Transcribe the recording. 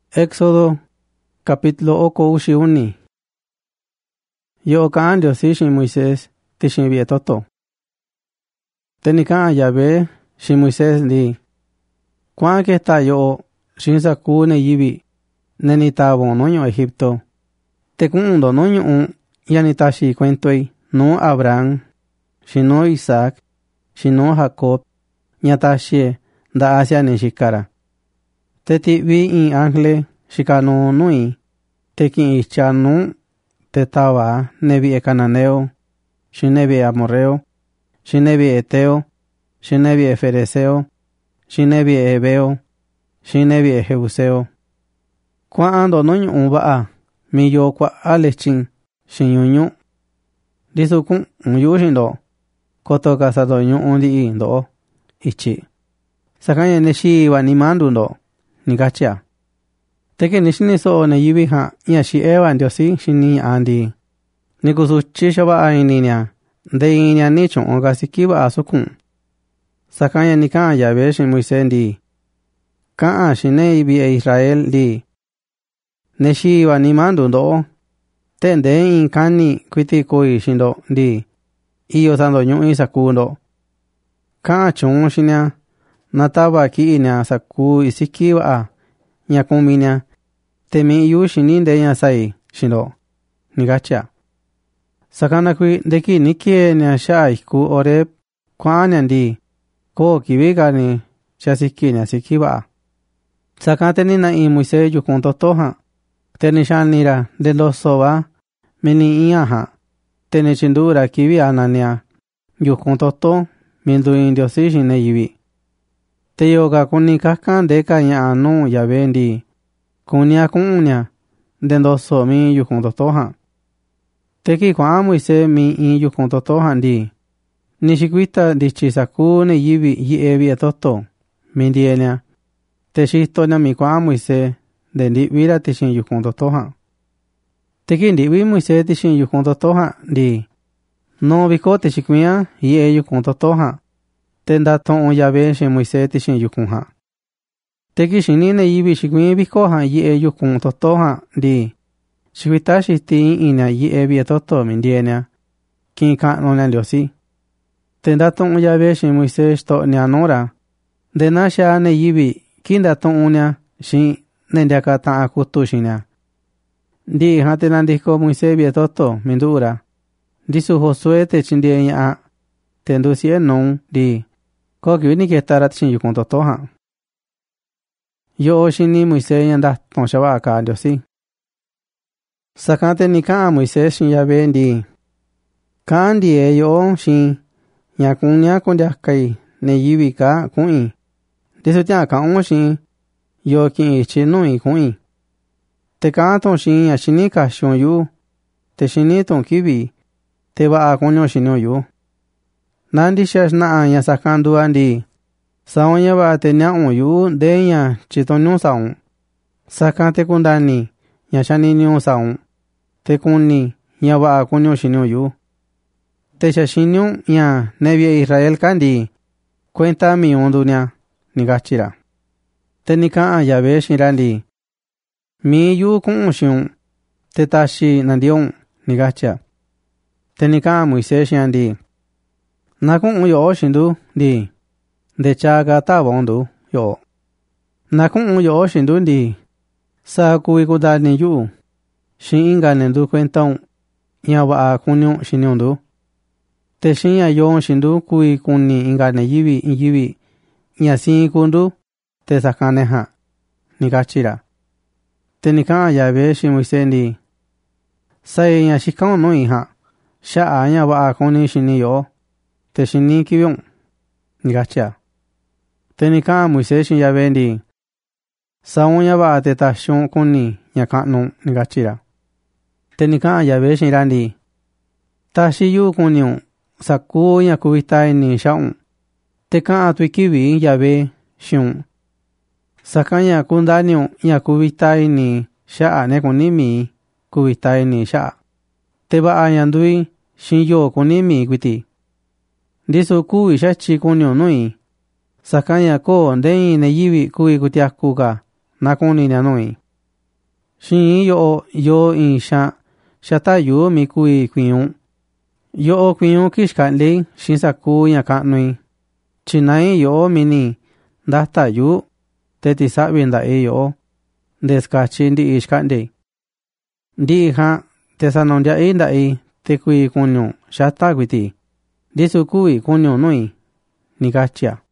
Éxodo capítulo 21. Yo kaan Ndiosi xin Moisés tixin vietoto. Tenikaan Yahvé xin Moisés ndi. Kuan que está yo xin saku ne yivi neni tabo noño Egipto. Te kundo noño yanitashi cuentoi no Abraham, shino Isaac, shino Jacob, nyatashi da Asia ne shikara. Te tivi in angle shikano nui, te kin ichanu, te tava nevi cananeo, shinevi amorreo, shinevi eteo, shinevi fereseo, shinevi ebeo, shinevi jebuseo. Cuando noño unbaa, mi yo kwa alechin, shinyunyu. Disukun unyushindo, koto kasado nyu undi indo, ichi. Sakanya neshi wa nimandundo, nigachia. Teke nishini so ne yibiha ya shi ewa Ndiosi shini andi. Nikusuchi shaba aininya, de inya nichon ogasikiba asukun. Sakanya nikan Yahvé shin Moisés ndi. Kaan shine ibi e Israel di. Neshi wa nimandundo, tende in kani kwiti koi shindo ndi. Iyo sando nyui sakundo. Kaan chun shinya, nataba ki inya saku isikiba a. Nyakuminya, temi yu shini ndenya sai shindo. Nigachia. Sakana kui deki nikie nya sha iku oreb kwanya ndi. Ko kibiga ni chasiki nya sikiba a. Sakante ni na i Moisés yukunto toha. Teni shanira de los soba meni iaha. Teni chindura kibi anania. Yukunto to mindu Ndiosi shine yibi. Te yoga kuni kakan deka ya anu Yahvé ndi. Kunia kunya dendoso mi yukunto toha. Teki kwa Moisés mi in yukunto toha ndi. Nishikuita dichisaku ne yibi yiebi etoto. Mindienia. Te shistonia mi kwa Moisés de ndibira tishin yukunto toha. Teki ndibi Moisés tishin yukunto toha ndi. No biko tishikuya yie yukunto toha. Tenda ton Yahvé shin Moisés tishin yukunha. Teki shinine yibi shikuin bikoha yie yukunto toha ndi. Shikuita shisti ina yie bietoto mindienia. Kin kano na Ndiosi. Tenda ton Yahvé shin Moisés to nianora. De nasha ne yibi kinda ton unia shin nendiaka ta akutu shinya. Ndi hatena ndiko Moisés bietoto mindura. Disu Josué te chindie a. Tendusie non di. Ko kiwini ke tarat shin yukunto toha. Yo shini Moisés yanda ton shaba ka Ndiosi. Sakante ni ka Moisés shin Yahvé ndi. Kandi e yo shin nyakunya kundia kai ne yibi ka kui. Disu tia ka on shin yo kin ichi nui kui. Te ka ton shin ya shini ka shon yu. Te shini ton kibi. Te ba a kunyo shinyo yu. Nandi shash na anya sakandu andi. Saonya ba te nya on yu de nya chitonyo saon. Sakante kundani nya shani nyo saon. Te kunni nya ba a kunyo shinyo yu. Te shashinyo nya nevi Israel kandi. Cuenta mi ondunya nigachira. Te nika Yahvé shirandi. Mi yu kun shion. Te tashi nandion nigacha. Te nika Moisés shirandi. Nakun yo shindu di. De chaga tabondu yo. Nakun yo shindu di. Sa kui kudani yu. Shin inga nendu cuenton. Nyawa a kunyo shinyondu. Te shinya yo shindu kui kuni inga ne yibi. Nyasin kundu. Te sakaneha. Nigachira. Te nika Yahvé shin Moisés di. Sai nya shikon no iha. Sha anya wa a kuni shini yo. Te shini kibion. Nigachia. Te nika Moisés shin Yahvé ndi. Saonya ba te tashon kuni nyakano nigachira. Te nika Yahvé shin randi. Tashi yu kunyo. Saku nyakubitai ni shaon. Te ka atuikibi Yahvé shion. Sakanya kundanyo nyakubitai ni shaa ne kunimi kubitai ni shaa. Te ba ayandui shin yo kunimi kwiti. Disu kui shachi kunyo nui. Sakanya ko ndei ne yibi kui kutiakuga nakuni na nui. Xin yo in shata yu mi kui kuiun. Yo kuiun kishkanli xin saku ya kanui. Chinai yo mini data yu te tisabi ndae yo deskachi ndi ishkandi. Ndi ha te sanondia ndae te kui kunyo shata kuiti. Disu kui kunyo nui. Nikachia.